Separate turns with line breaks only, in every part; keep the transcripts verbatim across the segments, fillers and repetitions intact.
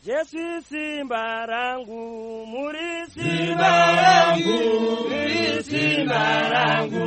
Yesu simba rangu, muri simba rangu, muri simba rangu,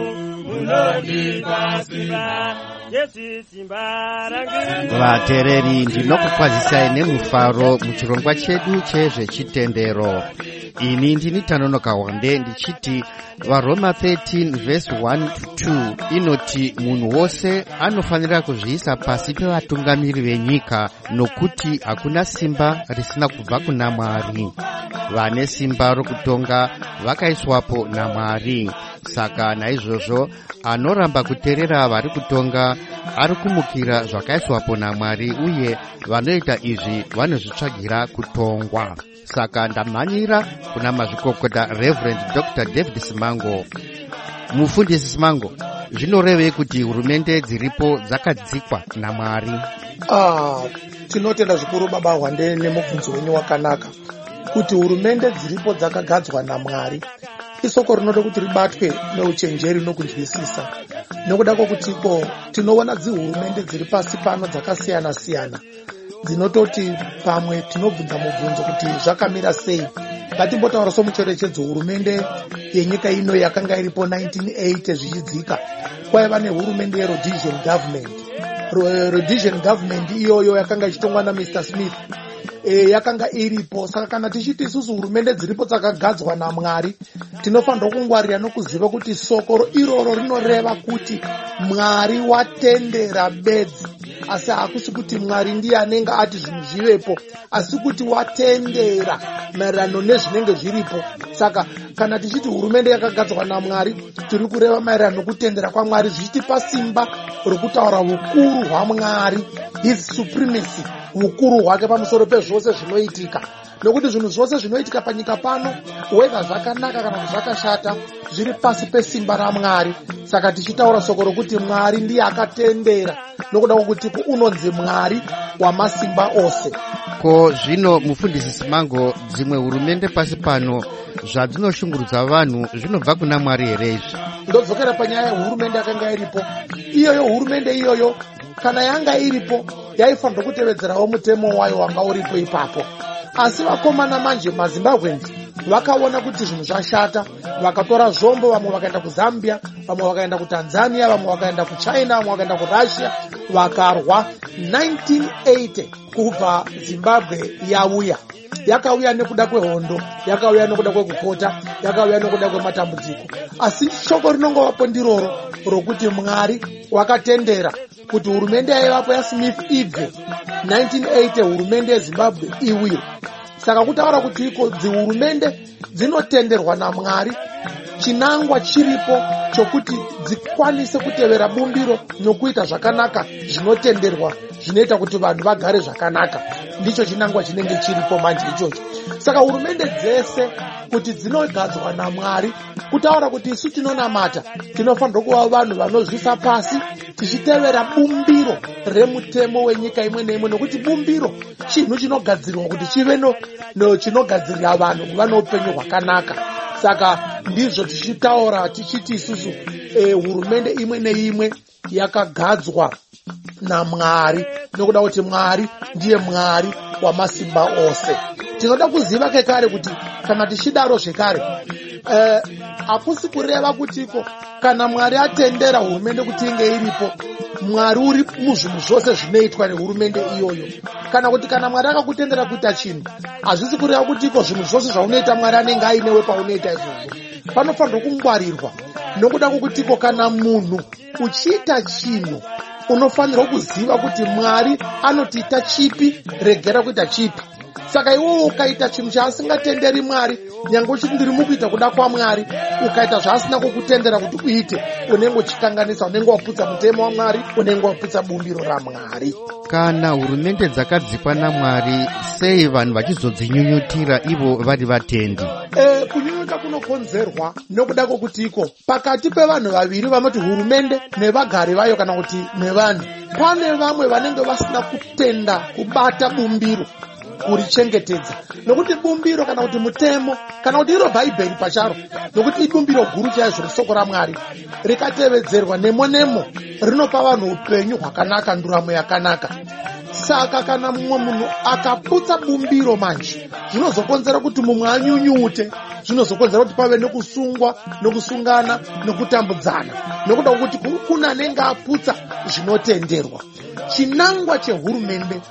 munondipa simba. Yesu simba rangu.
Vatereri ndinokukwazisai nemufaro muchirongwa chedu chezvechitendero. Ini ndini Tanonoka Wande ndichiti vaRoma thirteen verse one to two inoti munhu wose anofanira kuzviisa pasi pevatungamiri venyika nokuti hakuna simba risina kubva kuna Mwari. Vane simba rokutonga vakaiswapo naMwari. Saka naizvozvo anoramba kuteerera vari kutonga ari kumukira zvakaiswapo naMwari uye vanoita izvi vanozvitsvagira kutongwa. Saka ndamhanyira kuna mazvikokota Reverend Doctor David Simango. Mufundisi Simango, zvinorevei kuti hurumende dziripo dzakadzikwa naMwari?
Ah, tinotenda zvikuru baba Wande nemubvunzo wenyu wakanaka. Kuti hurumende dziripo dzakagadzwa naMwari isoko rinoda kuti ribatwe neuchenjeri nokunzwisisa. Nokuda kwokuti ko tinoona dzihurumende dziri pasi pano dzakasiyana siyana. Dzinototi pamwe tinobvunza mubvunzo kuti zvakamira sei. Ngatimbotaura somucherechedzo hurumende yenyika ino yakanga iripo nineteen eighty zvichidzika. Kwaiva nehurumende ye-Rhodesian government. Rhodesian government iyoyo yakanga ichitongwa naMister Smith. E, yakanga iripo. Saka kana tichiti isusu hurumende dziripo dzakagadzwa naMwari, tinofanira kungwarira nokuziva kuti soko iroro rinoreva kuti Mwari watendera bedzi. Asi hakusi kuti Mwari ndiye anenge ati zvinhu zvivepo, asi kuti watendera maererano nezvinenge zviripo. Saka kana tichiti hurumende yakagadzwa naMwari, tiri kureva maererano nokutendera kwaMwari, zvichitipa simba rokutaura ukuru hwaMwari, his supremacy, ukuru hwake pamusoro pezvose zvinoitika. Nokuti zvinhu zvose zvinoitika panyika pano, whether zvakanaka kana zvakashata, zviri pasi pesimba raMwari. Saka tichitaura soko rokuti Mwari ndiye akatendera, nokuda kwokuti unonzi Mwari wamasimba ose.
Ko zvino mufundisi Simango, dzimwe hurumende pasi pano zvadzinoshungurudza vanhu zvinobva kuna Mwari here izvi?
Ndodzokera panyaya yehurumende yakanga iripo. Iyoyo hurumende iyoyo kana yanga iripo yaifanira kutevedzerawo mutemo wayo wanga uripo ipapo. Asi vakomana manje maZimbabweans vakaona kuti zvinhu zvashata, vakatora zvombo, vamwe vakaenda kuZambia, vamwe vakaenda kuTanzania, vamwe vakaenda kuChina, vamwe vakaenda kuRussia, vakarwa. nineteen eighty kubva Zimbabwe yauya. Yakauya nekuda kwehondo, yakauya nekuda kwekukota, yakauya nekuda kwematambudziko. Asi shoko rinongovapo ndiroro rokuti Mwari wakatendera kuti hurumende yaivapo yaSmith ibve. nineteen eighty hurumende yeZimbabwe iwire. Saka kutaura kuti iko dzihurumende dzinotenderwa naMwari, chinangwa chiripo chokuti dzikwanise kutevera bumbiro nokuita zvakanaka zvinotenderwa, zvinoita kuti vanhu vagare zvakanaka. Ndicho chinangwa chinenge chiripo manje ichocho. Saka hurumende dzese kuti dzinogadzwa naMwari, kutaura kuti isu tinonamata, tinofanira kuva vanhu vanozvisa pasi tichitevera bumbiro remutemo wenyika imwe neimwe, nokuti bumbiro chinhu chinogadzirirwa kuti chive no chinogadzirira vanhu kuva noupenyu hwakanaka. Saka ndizvo tichitaura tichiti isusu e, hurumende imwe neimwe yakagadzwa naMwari, nokuda kuti Mwari ndiye Mwari wamasimba ose. Tinoda kuziva kekare kuti kana tichidaro zvekare eh, hakusi kureva kutiko kana Mwari atendera hurumende kuti inge iripo, Mwari uri muzvinhu zvose zvinoitwa nehurumende iyoyo. Kana kuti kana Mwari akakutendera kuita chinhu, hazvisi kureva kutiko zvinhu zvose zvaunoita Mwari anenge ainewe paunoita izvozvo. Panofanirwa kungwarirwa, nokuda kwokutiko kana munhu uchiita chinhu unofanirwa kuziva kuti Mwari anotiita chipi, regera kuita chipi. Saka iwewe ukaita chinhu chaasingatenderi Mwari, nyange uchiti ndiri mukuita kuda kwaMwari, ukaita zvaasina kukutendera kuti uite, unenge uchikanganisa, unenge waputsa mutemo waMwari, unenge waputsa bumbiro raMwari.
Kana hurumende dzakadzikwa naMwari, sei vanhu vachizodzinyunyutira ivo vari vatendi?
E, kunyunyuta kunokonzerwa nokuda kwokuti iko pakati pevanhu vaviri vanoti hurumende nevagari vayo kana kuti nevanhu, pane vamwe vanenge vasina kutenda kubata bumbiro kurichengetedza. Nokuti bumbiro kana kuti mutemo kana kuti iro Bhaibheri pacharo, nokuti ibumbiro guru chaizvo risoko raMwari, rikatevedzerwa nemo nemo rinopa vanhu upenyu hwakanaka, nduramo yakanaka. Saka kana mumwe munhu akaputsa bumbiro manje, zvinozokonzera kuti mumwe anyunyute, zvinozokonzera kuti pave nekusungwa, nekusungana, nekutambudzana. Nokuda kuti kuna anenge aputsa zvinotenderwa. Chinangwa chehurumende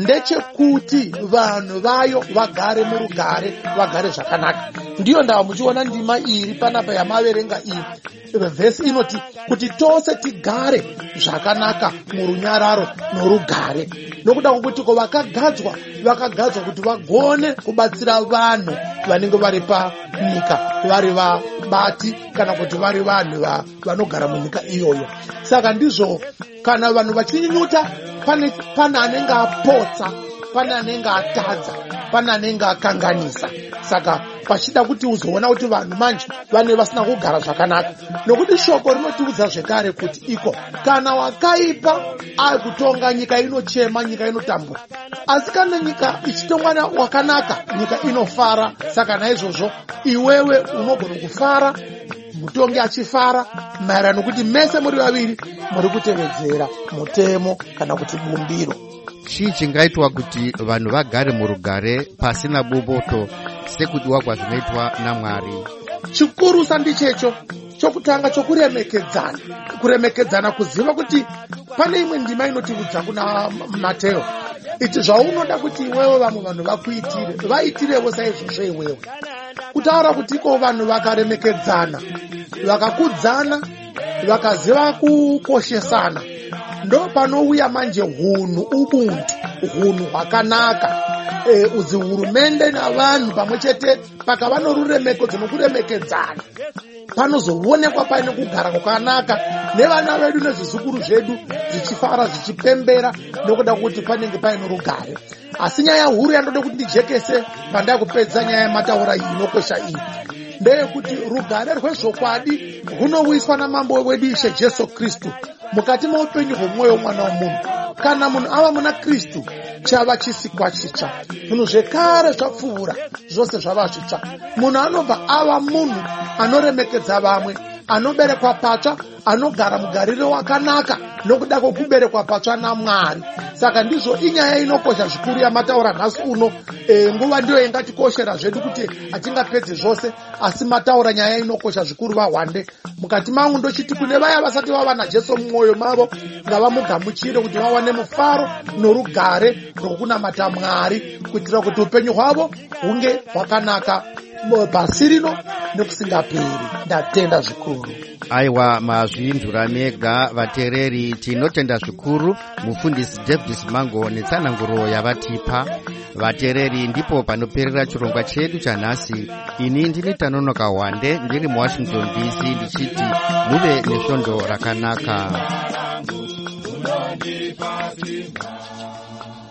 ndechekuti vanhu vayo vagare murugare, vagare zvakanaka. Ndiyo ndava muchiona ndima iri panapa yamaverenga iyi. Vhesi inoti kuti tose tigare zvakanaka murunyararo norugare. Nokuda kwokuti ko vakagadzwa vakagadzwa kuti vagone kubatsira vanhu vanenge vari panyika, vari vabati kana kuti vari vanhu vanogara munyika iyoyo. Saka ndizvo kana vanhu vachinyunyuta, pane pane anenge apotsa, pane anenge atadza, pane anenge akanganisa. Saka pachida kuti uzoona kuti vanhu manje vane vasina kugara zvakanaka. Nokuti shoko rinotiudza zvekare kuti iko kana wakaipa ari kutonga, nyika inochema, nyika inotambura. Asi kana nyika ichitongwa wakanaka, nyika inofara. Saka naizvozvo iwewe unogona kufara, mutongi achifara, maererano kuti mese muri vaviri muri kutevedzera mutemo kana kuti bumbiro.
Chii chingaitwa kuti vanhu vagare murugare pasina boboto sekudiwa kwazvinoitwa naMwari?
Chikuru sandichecho chokutanga chokuremekedzana. Kuremekedzana, kuziva kuti pane imwe ndima inotiudza kuna Mateo iti zvaunoda kuti iwewe vamwe vanhu vakuitire, vaitirewo saizvozvo iwewe. Kutaura kuti iko vanhu vakaremekedzana, vakakudzana, vakaziva kukoshesana, ndo panouya manje hunhu, ubuntu, hunhu hwakanaka. E, udzi hurumende navanhu pamwe chete pakava noruremekedzo nokuremekedzana, panozoonekwa paine kugara kwakanaka, nevana vedu nezvizukuru zvedu zvichifara zvichipembera, nokuda kuti panenge paine rugare. Asi nyaya huru yandoda kuti ndijekese pandaya kupedza nyaya yamataura iyi inokosha iyi ndeyekuti rugare rwezvokwadi runowiswa namambo wedu Ishe Jesu Kristu mukati meupenyu hwomwoyo womwana womunhu. Kana munhu ava muna Kristu, chava chisikwa chicha. Munhu zvekare zvapfuura, zvose zvava zvitsva. Munhu anobva ava munhu anoremekedza vamwe, anoberekwa patsva, anogara mugarire wakanaka nokuda kwokuberekwa patsva naMwari. Saka ndizvo inyaya inokosha zvikuru yamataura nhasi uno. E, nguva ndiyo ingatikoshera zvedu kuti hatingapedze zvose, asi mataura nyaya inokosha zvikuru vahwande. Mukati mangu ndochiti kune vaya vasati vava naJesu mumwoyo mavo, ngavamugamuchire kuti vawane mufaro norugare rwokunamata Mwari, kuitira kuti upenyu hwavo hunge hwakanaka pasi rino nekusingaperi. Ndatenda zvikuru.
Aiwa, mazvinzura mega vatereri, tinotenda zvikuru mufundisi Davis Mango netsananguro yavatipa. Vatereri, ndipo panoperera chirongwa chedu chanhasi. Ini ndini Tanonoka Wande, ndiri muWashington D C, ndichiti muve nesvondo rakanaka.